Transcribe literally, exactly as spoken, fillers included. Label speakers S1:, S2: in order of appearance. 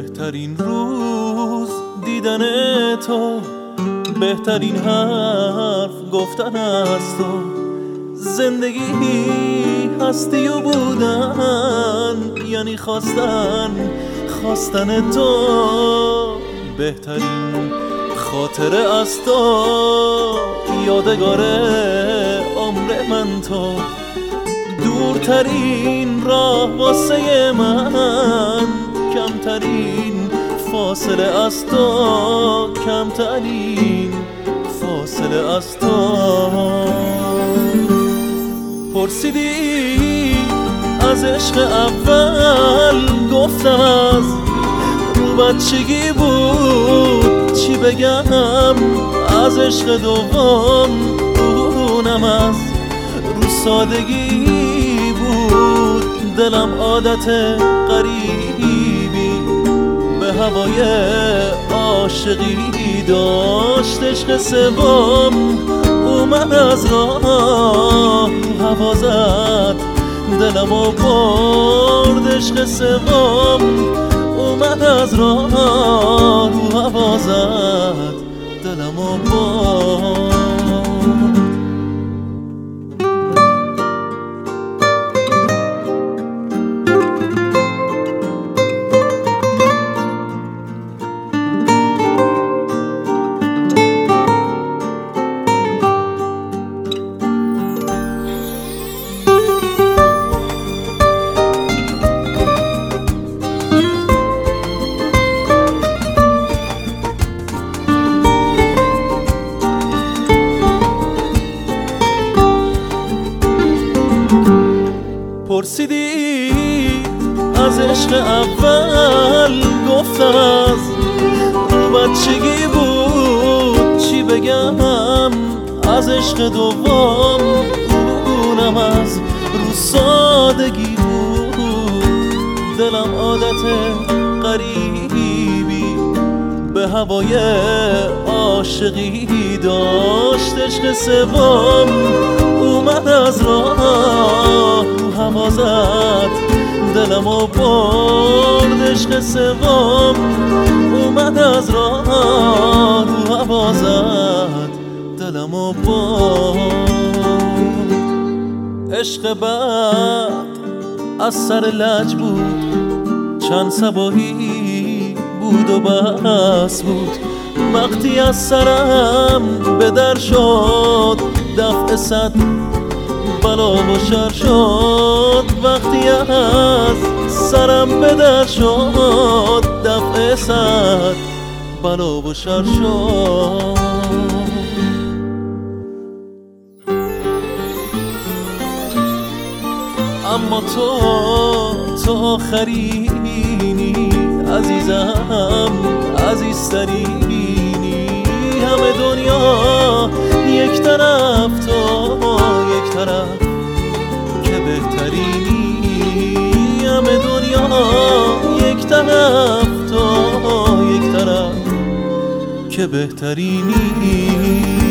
S1: بهترین روز دیدن تو، بهترین حرف گفتن از تو، زندگی هستی و بودن یعنی خواستن خواستن تو. بهترین خاطره از تو، یادگار عمر من تو، دورترین راه واسه من، کمترین فاصله از تو، کمترین فاصله از تو. پرسیدی از عشق اول، گفتم از رو بچگی بود، چی بگم از عشق دوم، اونم از رو سادگی بود. دلم عادت غریبی به هوای عاشقی داشت، عشق سوم اومد از راه رو هوا زد، دلمو برد. عشق سوم اومد از راه رو هوا زد، دلمو برد. پرسیدی از عشق اول، گفتم از رو بچگی بود، چی بگم از عشق دوم، اونم از رو سادگی بود. دلم عادت غریبی به هوای عاشقی داشت، عشق سوم اومد از راه رو هوا زد، دلمو برد. عشق سوم اومد از راه رو هوا زد، دلمو برد. عشق بعد از سر لج بود، چند صباحی بود و بس بود. وقتی از سرم به در شد، دفع صد بلا و شر شد. وقتی از سرم به در شد، دفع صد بلا و شر شد. اما تو تو آخرینی، عزیزم عزیزترینی. همه دنیا یک طرف، تو یک طرف که بهترینی. همه دنیا یک طرف، تو یک طرف که بهترینی.